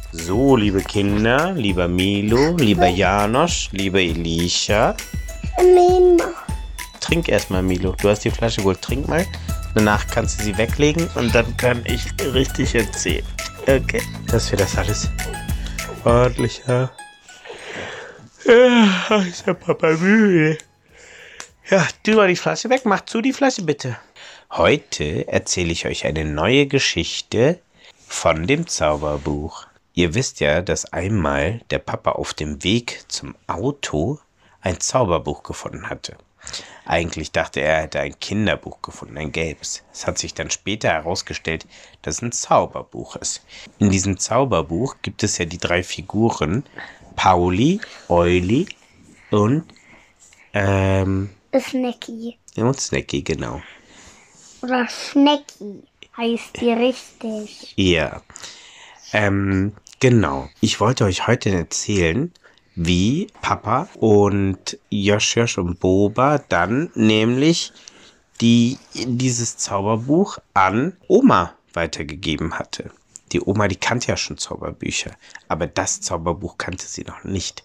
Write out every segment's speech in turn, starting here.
So, liebe Kinder, lieber Milo, lieber Janosch, lieber Elisha. Trink erstmal, Milo. Du hast die Flasche geholt. Trink mal. Danach kannst du sie weglegen und dann kann ich richtig erzählen. Okay. Dass wir das alles ordentlich haben. Ja, ist der Papa müde. Ja, tu mal die Flasche weg. Mach zu die Flasche bitte. Heute erzähle ich euch eine neue Geschichte von dem Zauberbuch. Ihr wisst ja, dass einmal der Papa auf dem Weg zum Auto ein Zauberbuch gefunden hatte. Eigentlich dachte er hätte ein Kinderbuch gefunden, ein gelbes. Es hat sich dann später herausgestellt, dass es ein Zauberbuch ist. In diesem Zauberbuch gibt es ja die 3 Figuren, Pauli, Euli und Snacky. und Snacky, genau. Oder Schnecki heißt die richtig. Ja, genau. Ich wollte euch heute erzählen, wie Papa und Josh und Boba dann nämlich dieses Zauberbuch an Oma weitergegeben hatte. Die Oma, die kannte ja schon Zauberbücher, aber das Zauberbuch kannte sie noch nicht.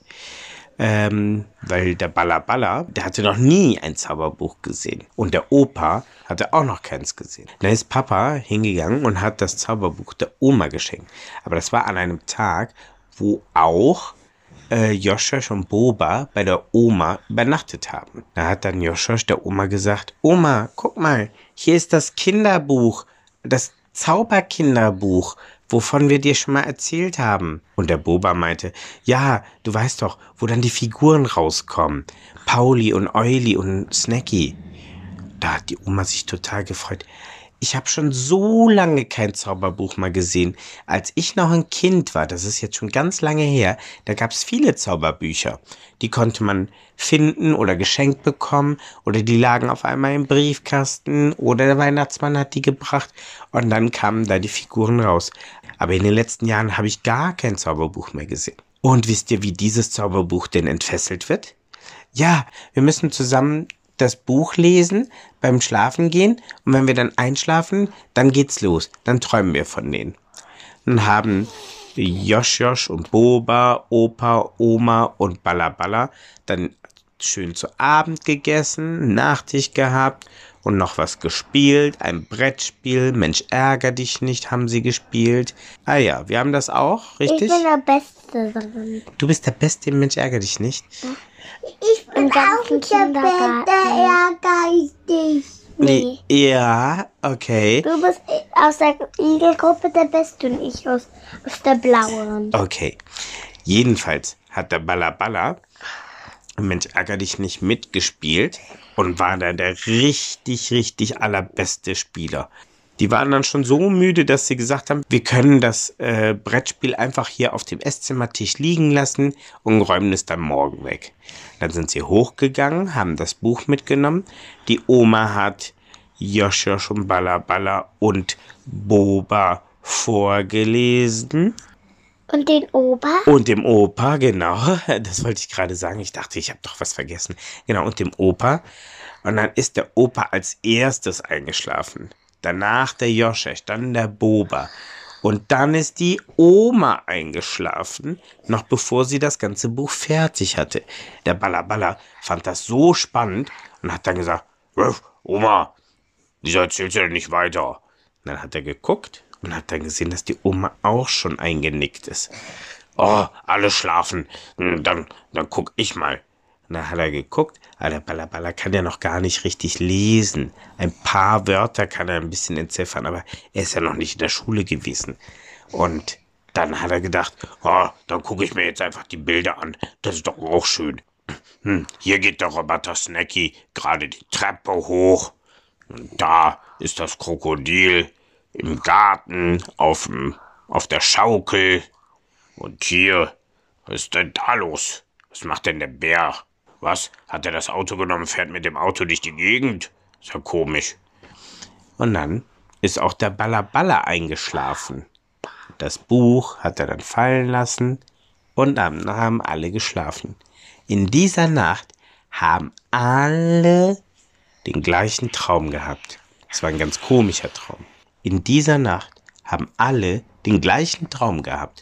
Weil der Balla, der hatte noch nie ein Zauberbuch gesehen. Und der Opa hatte auch noch keins gesehen. Dann ist Papa hingegangen und hat das Zauberbuch der Oma geschenkt. Aber das war an einem Tag, wo auch Josh und Boba bei der Oma übernachtet haben. Da hat dann Josh der Oma gesagt, Oma, guck mal, hier ist das Kinderbuch, das Zauberkinderbuch, wovon wir dir schon mal erzählt haben. Und der Boba meinte, ja, du weißt doch, wo dann die Figuren rauskommen. Pauli und Euli und Snacky. Da hat die Oma sich total gefreut. Ich habe schon so lange kein Zauberbuch mal gesehen. Als ich noch ein Kind war, das ist jetzt schon ganz lange her, da gab es viele Zauberbücher. Die konnte man finden oder geschenkt bekommen oder die lagen auf einmal im Briefkasten oder der Weihnachtsmann hat die gebracht und dann kamen da die Figuren raus. Aber in den letzten Jahren habe ich gar kein Zauberbuch mehr gesehen. Und wisst ihr, wie dieses Zauberbuch denn entfesselt wird? Ja, wir müssen zusammen das Buch lesen, beim Schlafen gehen und wenn wir dann einschlafen, dann geht's los. Dann träumen wir von denen. Dann haben Josh und Boba, Opa, Oma und Balla dann schön zu Abend gegessen, Nachtisch gehabt und noch was gespielt. Ein Brettspiel, Mensch ärger dich nicht, haben sie gespielt. Ah ja, wir haben das auch, richtig? Ich bin der Beste darin. Du bist der Beste im Mensch ärger dich nicht? Ich bin auch der Beste. Nee. Ja, okay. Du bist aus der Igelgruppe der Beste und ich aus der Blauen. Okay. Jedenfalls hat der Balla Mensch ärger dich nicht mitgespielt und war dann der richtig allerbeste Spieler. Die waren dann schon so müde, dass sie gesagt haben, wir können das Brettspiel einfach hier auf dem Esszimmertisch liegen lassen und räumen es dann morgen weg. Dann sind sie hochgegangen, haben das Buch mitgenommen. Die Oma hat Josh und Balla und Boba vorgelesen. Und den Opa? Und dem Opa, genau. Das wollte ich gerade sagen. Ich dachte, ich habe doch was vergessen. Genau, und dem Opa. Und dann ist der Opa als erstes eingeschlafen. Danach der Josh, dann der Boba. Und dann ist die Oma eingeschlafen, noch bevor sie das ganze Buch fertig hatte. Der Balla fand das so spannend und hat dann gesagt, Oma, wieso erzählst du denn nicht weiter? Und dann hat er geguckt und hat dann gesehen, dass die Oma auch schon eingenickt ist. Oh, alle schlafen, dann guck ich mal. Und dann hat er geguckt, aber der Balla kann ja noch gar nicht richtig lesen. Ein paar Wörter kann er ein bisschen entziffern, aber er ist ja noch nicht in der Schule gewesen. Und dann hat er gedacht, oh, dann gucke ich mir jetzt einfach die Bilder an. Das ist doch auch schön. Hier geht der Roboter Snacky gerade die Treppe hoch. Und da ist das Krokodil im Garten auf der Schaukel. Und hier, was ist denn da los? Was macht denn der Bär? Was? Hat er das Auto genommen, fährt mit dem Auto durch die Gegend? Ist ja komisch. Und dann ist auch der Balla eingeschlafen. Das Buch hat er dann fallen lassen und dann haben alle geschlafen. In dieser Nacht haben alle den gleichen Traum gehabt. Es war ein ganz komischer Traum. In dieser Nacht haben alle den gleichen Traum gehabt.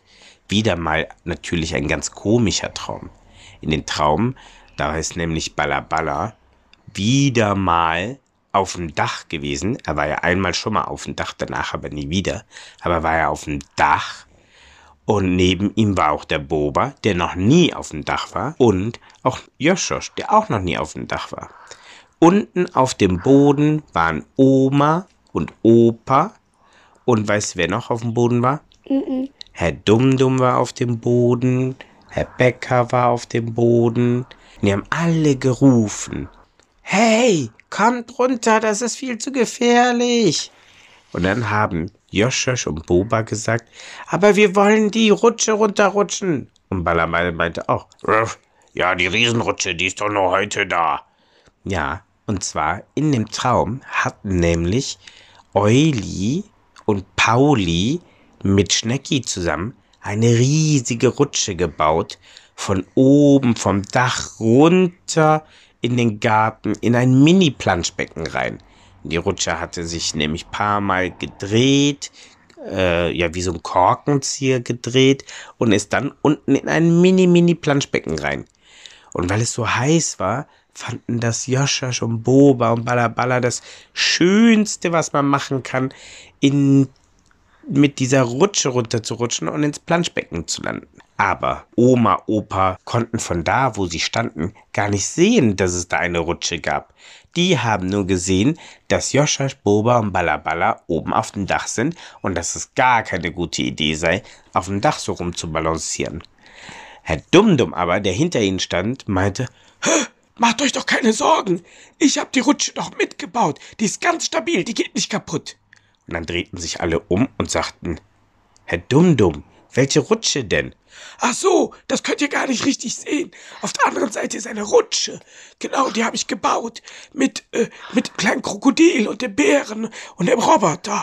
wieder mal natürlich ein ganz komischer Traum. In den Traum, da ist nämlich Balabala wieder mal auf dem Dach gewesen. Er war ja einmal schon mal auf dem Dach, danach aber nie wieder. Aber war er auf dem Dach und neben ihm war auch der Boba, der noch nie auf dem Dach war, und auch Joschosch, der auch noch nie auf dem Dach war. Unten auf dem Boden waren Oma und Opa. Und weißt du, wer noch auf dem Boden war? Herr Dumdum war auf dem Boden, Herr Bäcker war auf dem Boden. Und die haben alle gerufen: Hey, kommt runter, das ist viel zu gefährlich. Und dann haben Joschosch und Boba gesagt: Aber wir wollen die Rutsche runterrutschen. Und Balabal meinte auch: Ja, die Riesenrutsche, die ist doch nur heute da. Ja, und zwar in dem Traum hatten nämlich Euli und Pauli mit Schnecki zusammen eine riesige Rutsche gebaut, von oben vom Dach runter in den Garten, in ein Mini-Planschbecken rein. Die Rutsche hatte sich nämlich ein paar Mal gedreht, wie so ein Korkenzieher gedreht, und ist dann unten in ein Mini-Planschbecken rein. Und weil es so heiß war, fanden das Joschosch und Boba und Balabala das Schönste, was man machen kann, mit dieser Rutsche runterzurutschen und ins Planschbecken zu landen. Aber Oma, Opa konnten von da, wo sie standen, gar nicht sehen, dass es da eine Rutsche gab. Die haben nur gesehen, dass Joschosch, Boba und Balabala oben auf dem Dach sind und dass es gar keine gute Idee sei, auf dem Dach so rumzubalancieren. Herr Dumdum aber, der hinter ihnen stand, meinte: Macht euch doch keine Sorgen, ich habe die Rutsche doch mitgebaut, die ist ganz stabil, die geht nicht kaputt. Und dann drehten sich alle um und sagten: Herr Dumdum, welche Rutsche denn? Ach so, das könnt ihr gar nicht richtig sehen. Auf der anderen Seite ist eine Rutsche. Genau, die habe ich gebaut. Mit dem kleinen Krokodil und dem Bären und dem Roboter.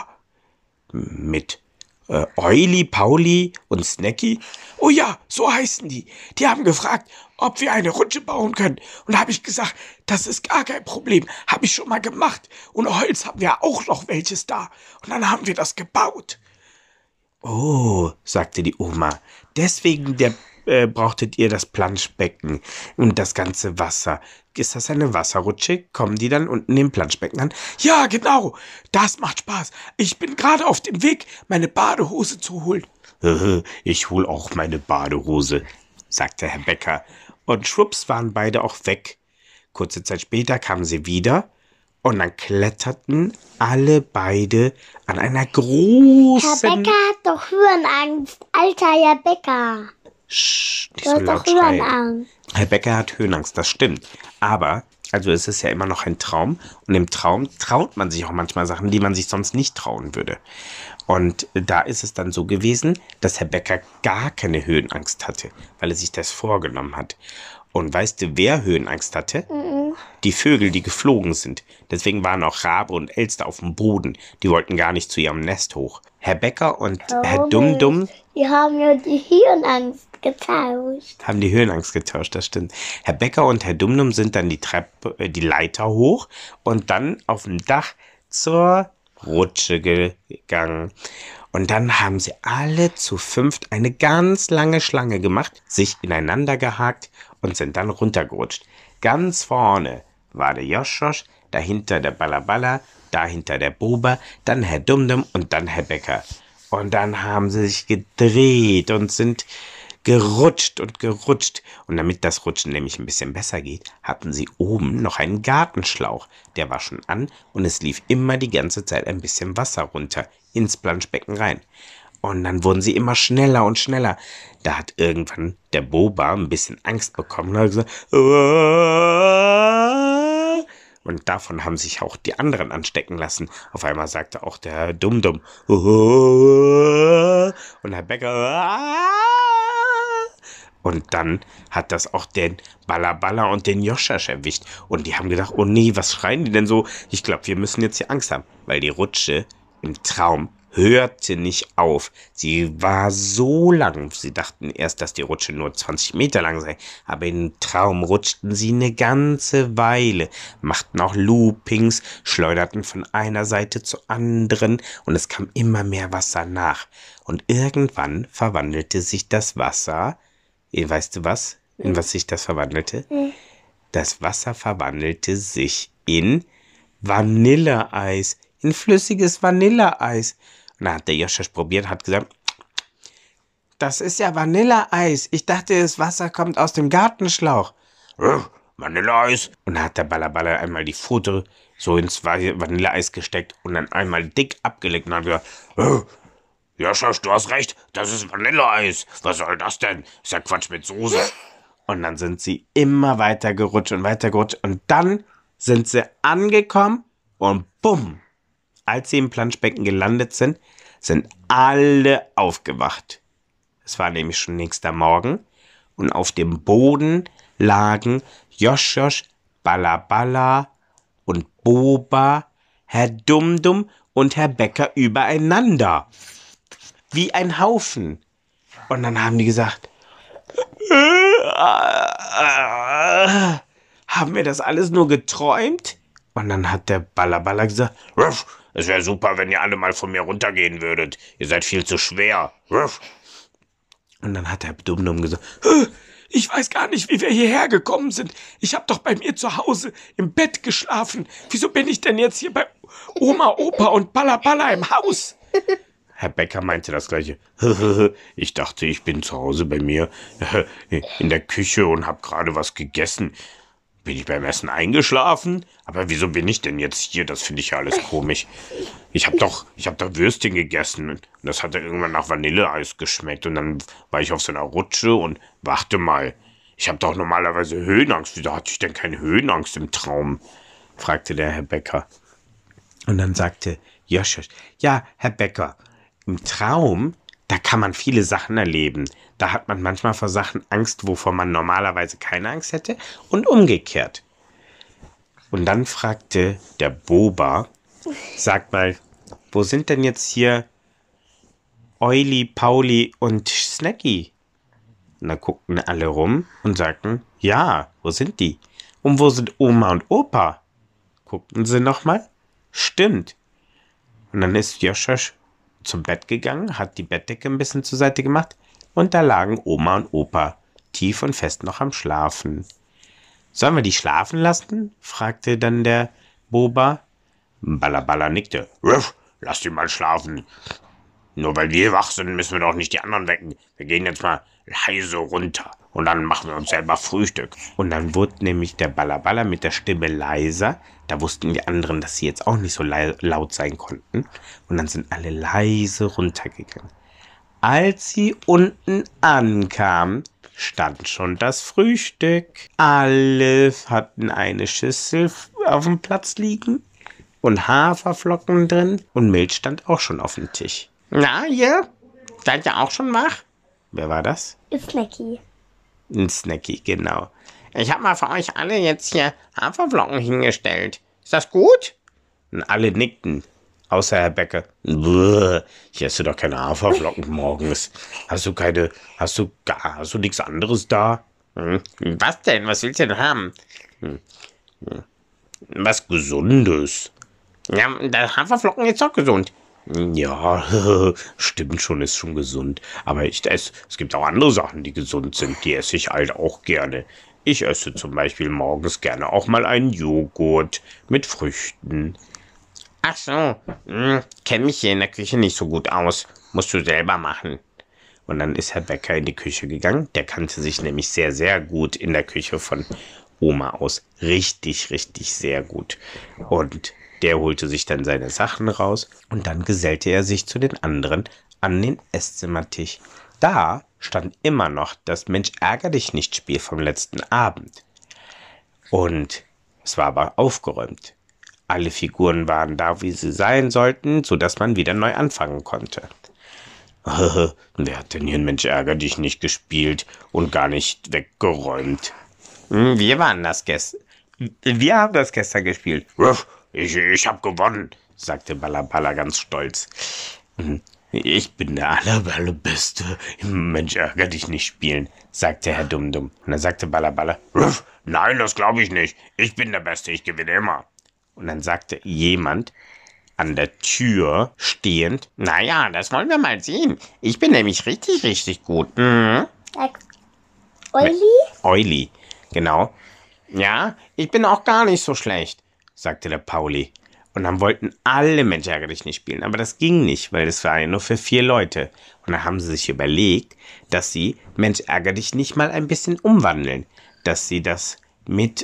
Mit Euli, Pauli und Snacky? Oh ja, so heißen die. Die haben gefragt, ob wir eine Rutsche bauen können. Und da habe ich gesagt, das ist gar kein Problem. Habe ich schon mal gemacht. Und Holz haben wir auch noch welches da. Und dann haben wir das gebaut. Oh, sagte die Oma, deswegen brauchtet ihr das Planschbecken und das ganze Wasser. Ist das eine Wasserrutsche? Kommen die dann unten im Planschbecken an? Ja, genau, das macht Spaß. Ich bin gerade auf dem Weg, meine Badehose zu holen. Ich hol auch meine Badehose, sagte Herr Bäcker. Und schwupps waren beide auch weg. Kurze Zeit später kamen sie wieder. Und dann kletterten alle beide an einer großen... Herr Bäcker hat doch Höhenangst. Alter, Herr Bäcker. Nicht Du so hast laut doch schreien. Höhenangst. Herr Bäcker hat Höhenangst, das stimmt. Aber, also es ist ja immer noch ein Traum. Und im Traum traut man sich auch manchmal Sachen, die man sich sonst nicht trauen würde. Und da ist es dann so gewesen, dass Herr Bäcker gar keine Höhenangst hatte, weil er sich das vorgenommen hat. Und weißt du, wer Höhenangst hatte? Die Vögel, die geflogen sind. Deswegen waren auch Rabe und Elster auf dem Boden. Die wollten gar nicht zu ihrem Nest hoch. Herr Bäcker und Herr Dumdum Die haben ja die Höhenangst getauscht. haben die Höhenangst getauscht, das stimmt. Herr Bäcker und Herr Dumdum sind dann die Leiter hoch und dann auf dem Dach zur Rutsche gegangen. Und dann haben sie alle zu fünft eine ganz lange Schlange gemacht, sich ineinander gehakt und sind dann runtergerutscht. Ganz vorne war der Joschosch, dahinter der Balabala, dahinter der Boba, dann Herr Dumdum und dann Herr Bäcker. Und dann haben sie sich gedreht und sind gerutscht und gerutscht. Und damit das Rutschen nämlich ein bisschen besser geht, hatten sie oben noch einen Gartenschlauch. Der war schon an und es lief immer die ganze Zeit ein bisschen Wasser runter ins Planschbecken rein. Und dann wurden sie immer schneller und schneller. Da hat irgendwann der Boba ein bisschen Angst bekommen und hat gesagt: Aah! Und davon haben sich auch die anderen anstecken lassen. Auf einmal sagte auch der Herr Dumdum: Aah! Und Herr Bäcker: Aah! Und dann hat das auch den Balabala und den Joschosch erwischt. Und die haben gedacht: Oh nee, was schreien die denn so? Ich glaube, wir müssen jetzt hier Angst haben. Weil die Rutsche im Traum hörte nicht auf. Sie war so lang. Sie dachten erst, dass die Rutsche nur 20 Meter lang sei. Aber im Traum rutschten sie eine ganze Weile, machten auch Loopings, schleuderten von einer Seite zur anderen und es kam immer mehr Wasser nach. Und irgendwann verwandelte sich das Wasser. Weißt du was? In was sich das verwandelte? Das Wasser verwandelte sich in Vanilleeis. In flüssiges Vanilleeis. Und dann hat der Joscha probiert und hat gesagt, das ist ja Vanilleeis. Ich dachte, das Wasser kommt aus dem Gartenschlauch. Vanilleeis. Und dann hat der Balla einmal die Pfote so ins Vanilleeis gesteckt und dann einmal dick abgeleckt und hat gesagt, Joscha, du hast recht, das ist Vanilleeis. Was soll das denn? Ist ja Quatsch mit Soße. Und dann sind sie immer weiter gerutscht und dann sind sie angekommen und bumm. Als sie im Planschbecken gelandet sind, sind alle aufgewacht. Es war nämlich schon nächster Morgen und auf dem Boden lagen Joschjosch, Balla und Boba, Herr Dumdum und Herr Bäcker übereinander. Wie ein Haufen. Und dann haben die gesagt, haben wir das alles nur geträumt? Und dann hat der Balla gesagt, es wäre super, wenn ihr alle mal von mir runtergehen würdet. Ihr seid viel zu schwer. Und dann hat der Dumdum gesagt, ich weiß gar nicht, wie wir hierher gekommen sind. Ich habe doch bei mir zu Hause im Bett geschlafen. Wieso bin ich denn jetzt hier bei Oma, Opa und Balla im Haus? Herr Bäcker meinte das Gleiche. Ich dachte, ich bin zu Hause bei mir in der Küche und habe gerade was gegessen. Bin ich beim Essen eingeschlafen? Aber wieso bin ich denn jetzt hier? Das finde ich ja alles komisch. Ich hab doch Würstchen gegessen und das hat dann irgendwann nach Vanilleeis geschmeckt und dann war ich auf so einer Rutsche und warte mal. Ich habe doch normalerweise Höhenangst. Wieso hatte ich denn keine Höhenangst im Traum? Fragte der Herr Bäcker. Und dann sagte Joscha, ja, Herr Bäcker, im Traum, da kann man viele Sachen erleben. Da hat man manchmal vor Sachen Angst, wovor man normalerweise keine Angst hätte und umgekehrt. Und dann fragte der Boba, sag mal, wo sind denn jetzt hier Euli, Pauli und Snacky? Und da guckten alle rum und sagten, ja, wo sind die? Und wo sind Oma und Opa? Guckten sie nochmal? Stimmt. Und dann ist Joscha zum Bett gegangen, hat die Bettdecke ein bisschen zur Seite gemacht und da lagen Oma und Opa tief und fest noch am Schlafen. Sollen wir die schlafen lassen? Fragte dann der Boba. Balla nickte. Lass die mal schlafen. Nur weil wir wach sind, müssen wir doch nicht die anderen wecken. Wir gehen jetzt mal leise runter und dann machen wir uns selber Frühstück. Und dann wurde nämlich der Balla mit der Stimme leiser. Da wussten die anderen, dass sie jetzt auch nicht so laut sein konnten. Und dann sind alle leise runtergegangen. Als sie unten ankamen, stand schon das Frühstück. Alle hatten eine Schüssel auf dem Platz liegen und Haferflocken drin und Milch stand auch schon auf dem Tisch. Na, ihr? Seid ihr auch schon wach? Wer war das? Snacky. Ein Snacky, genau. Ich habe mal für euch alle jetzt hier Haferflocken hingestellt. Ist das gut? Und alle nickten, außer Herr Bäcker. Ich esse doch keine Haferflocken morgens. Hast du nichts anderes da? Was denn? Was willst du denn haben? Was Gesundes. Ja, der Haferflocken ist doch gesund. Ja, stimmt schon, ist schon gesund. Aber es gibt auch andere Sachen, die gesund sind. Die esse ich halt auch gerne. Ich esse zum Beispiel morgens gerne auch mal einen Joghurt mit Früchten. Ach so, kenn mich hier in der Küche nicht so gut aus. Musst du selber machen. Und dann ist Herr Bäcker in die Küche gegangen. Der kannte sich nämlich sehr, sehr gut in der Küche von Oma aus. Richtig, richtig sehr gut. Und der holte sich dann seine Sachen raus und dann gesellte er sich zu den anderen an den Esszimmertisch. Da stand immer noch das Mensch ärger dich nicht Spiel vom letzten Abend. Und es war aber aufgeräumt. Alle Figuren waren da, wie sie sein sollten, sodass man wieder neu anfangen konnte. Wer hat denn hier ein Mensch ärger dich nicht gespielt und gar nicht weggeräumt? Wir waren das gestern. Wir haben das gestern gespielt. Ich hab gewonnen, sagte Balla ganz stolz. Ich bin der Allerbeste im Mensch ärger dich nicht spielen, sagte Herr Dummdumm. Und dann sagte Ballaballa, nein, das glaube ich nicht. Ich bin der Beste, ich gewinne immer. Und dann sagte jemand an der Tür stehend, naja, das wollen wir mal sehen. Ich bin nämlich richtig, richtig gut. Olli? Euli, genau. Ja, ich bin auch gar nicht so schlecht, sagte der Pauli. Und dann wollten alle Mensch ärger dich nicht spielen. Aber das ging nicht, weil das war ja nur für 4 Leute. Und dann haben sie sich überlegt, dass sie Mensch ärger dich nicht mal ein bisschen umwandeln. Dass sie das mit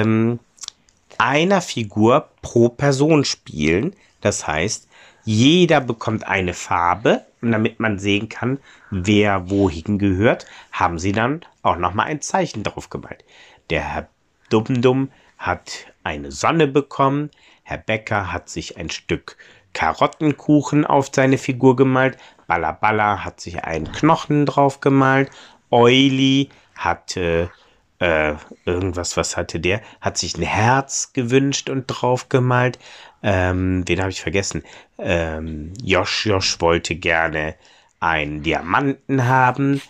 einer Figur pro Person spielen. Das heißt, jeder bekommt eine Farbe. Und damit man sehen kann, wer wohin gehört, haben sie dann auch nochmal ein Zeichen drauf gemalt. Der Herr Dummdumm hat eine Sonne bekommen. Herr Bäcker hat sich ein Stück Karottenkuchen auf seine Figur gemalt. Ballaballa hat sich einen Knochen drauf gemalt. Euli hatte irgendwas, was hatte der? Hat sich ein Herz gewünscht und drauf gemalt. Den habe ich vergessen. Josch wollte gerne einen Diamanten haben.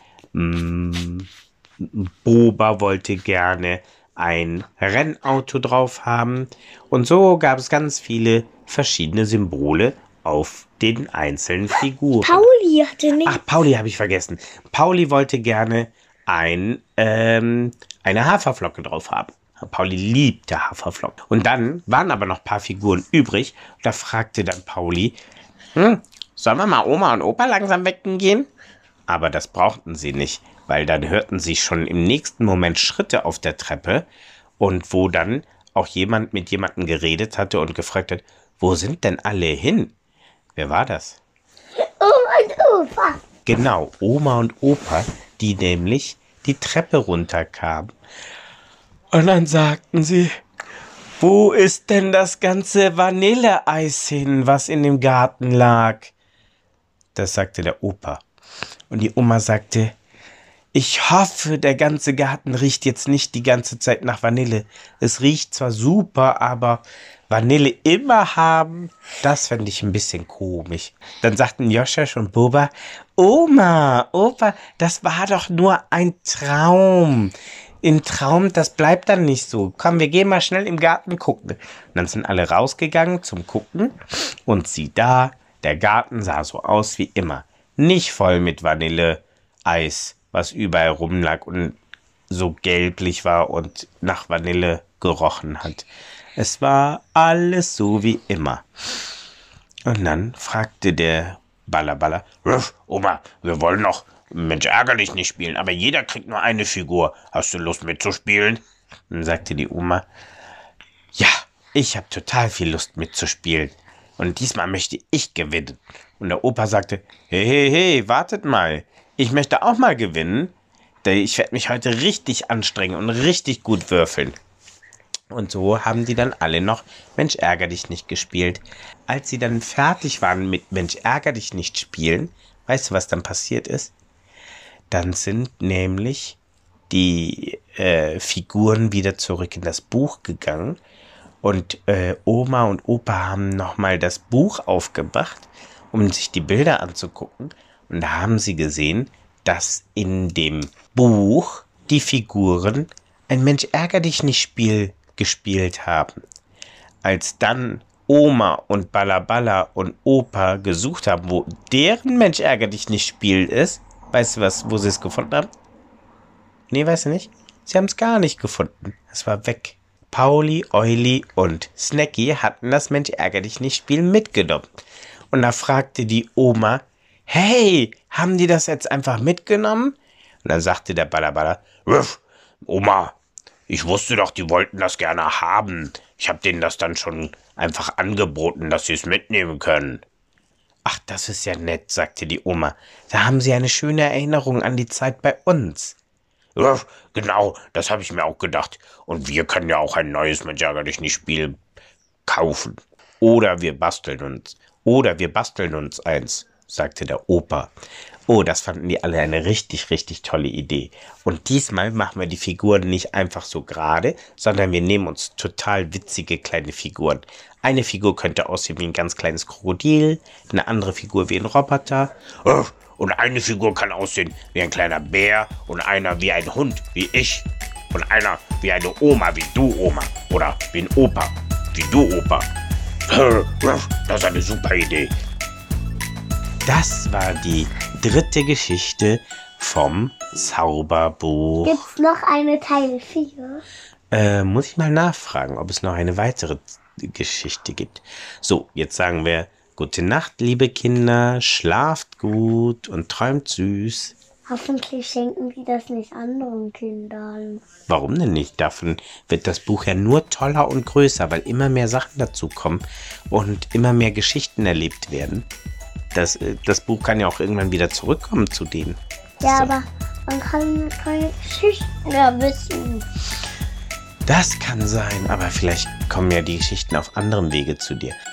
Boba wollte gerne ein Rennauto drauf haben. Und so gab es ganz viele verschiedene Symbole auf den einzelnen Figuren. Pauli hatte nicht. Ach, Pauli habe ich vergessen. Pauli wollte gerne eine Haferflocke drauf haben. Pauli liebte Haferflocken. Und dann waren aber noch ein paar Figuren übrig. Da fragte dann Pauli, sollen wir mal Oma und Opa langsam wecken gehen? Aber das brauchten sie nicht, weil dann hörten sie schon im nächsten Moment Schritte auf der Treppe und wo dann auch jemand mit jemandem geredet hatte und gefragt hat, wo sind denn alle hin? Wer war das? Oma und Opa. Genau, Oma und Opa, die nämlich die Treppe runterkamen. Und dann sagten sie, wo ist denn das ganze Vanilleeis hin, was in dem Garten lag? Das sagte der Opa. Und die Oma sagte, ich hoffe, der ganze Garten riecht jetzt nicht die ganze Zeit nach Vanille. Es riecht zwar super, aber Vanille immer haben, das fände ich ein bisschen komisch. Dann sagten Joscha und Boba, Oma, Opa, das war doch nur ein Traum. Im Traum, das bleibt dann nicht so. Komm, wir gehen mal schnell im Garten gucken. Und dann sind alle rausgegangen zum Gucken. Und sieh da, der Garten sah so aus wie immer. Nicht voll mit Vanilleeis, was überall rumlag und so gelblich war und nach Vanille gerochen hat. Es war alles so wie immer. Und dann fragte der Ballaballa, Oma, wir wollen noch Mensch ärger dich nicht spielen, aber jeder kriegt nur eine Figur. Hast du Lust mitzuspielen? Dann sagte die Oma, ja, ich habe total viel Lust mitzuspielen. Und diesmal möchte ich gewinnen. Und der Opa sagte, hey, wartet mal. Ich möchte auch mal gewinnen. Ich werde mich heute richtig anstrengen und richtig gut würfeln. Und so haben die dann alle noch Mensch ärger dich nicht gespielt. Als sie dann fertig waren mit Mensch ärger dich nicht spielen, weißt du, was dann passiert ist? Dann sind nämlich die Figuren wieder zurück in das Buch gegangen und Oma und Opa haben nochmal das Buch aufgemacht, um sich die Bilder anzugucken. Und da haben sie gesehen, dass in dem Buch die Figuren ein Mensch ärger dich nicht Spiel gespielt haben. Als dann Oma und Ballaballa und Opa gesucht haben, wo deren Mensch ärger dich nicht Spiel ist, weißt du was, wo sie es gefunden haben? Nee, weißt du nicht? Sie haben es gar nicht gefunden. Es war weg. Pauli, Euli und Snacky hatten das Mensch ärger dich nicht Spiel mitgenommen. Und da fragte die Oma, hey, haben die das jetzt einfach mitgenommen? Und dann sagte der Ballaballa, Oma, ich wusste doch, die wollten das gerne haben. Ich habe denen das dann schon einfach angeboten, dass sie es mitnehmen können. Ach, das ist ja nett, sagte die Oma. Da haben Sie eine schöne Erinnerung an die Zeit bei uns. Ja, genau, das habe ich mir auch gedacht. Und wir können ja auch ein neues Mensch ärger dich nicht Spiel kaufen. Oder wir basteln uns eins. sagte der Opa. Oh, das fanden die alle eine richtig, richtig tolle Idee. Und diesmal machen wir die Figuren nicht einfach so gerade, sondern wir nehmen uns total witzige kleine Figuren. Eine Figur könnte aussehen wie ein ganz kleines Krokodil, eine andere Figur wie ein Roboter. Oh, und eine Figur kann aussehen wie ein kleiner Bär und einer wie ein Hund, wie ich. Und einer wie eine Oma, wie du, Oma. Oder wie ein Opa, wie du, Opa. Das ist eine super Idee. Das war die 3. Geschichte vom Zauberbuch. Gibt's noch eine Teil 4? Muss ich mal nachfragen, ob es noch eine weitere Geschichte gibt. So, jetzt sagen wir gute Nacht, liebe Kinder, schlaft gut und träumt süß. Hoffentlich schenken die das nicht anderen Kindern. Warum denn nicht? Davon wird das Buch ja nur toller und größer, weil immer mehr Sachen dazukommen und immer mehr Geschichten erlebt werden. Das Buch kann ja auch irgendwann wieder zurückkommen zu denen. Ja, so. Aber man kann keine Geschichten mehr wissen. Das kann sein, aber vielleicht kommen ja die Geschichten auf anderem Wege zu dir.